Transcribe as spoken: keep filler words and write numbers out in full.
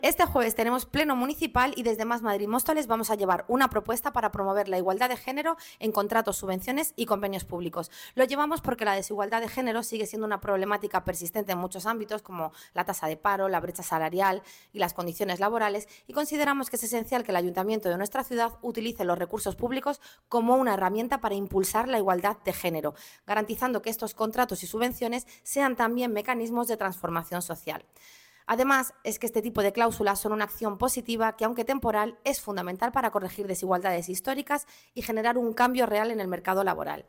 Este jueves tenemos pleno municipal y desde Más Madrid Móstoles vamos a llevar una propuesta para promover la igualdad de género en contratos, subvenciones y convenios públicos. Lo llevamos porque la desigualdad de género sigue siendo una problemática persistente en muchos ámbitos, como la tasa de paro, la brecha salarial y las condiciones laborales, y consideramos que es esencial que el ayuntamiento de nuestra ciudad utilice los recursos públicos como una herramienta para impulsar la igualdad de género, garantizando que estos contratos y subvenciones sean también mecanismos de transformación social. Además, es que este tipo de cláusulas son una acción positiva que, aunque temporal, es fundamental para corregir desigualdades históricas y generar un cambio real en el mercado laboral.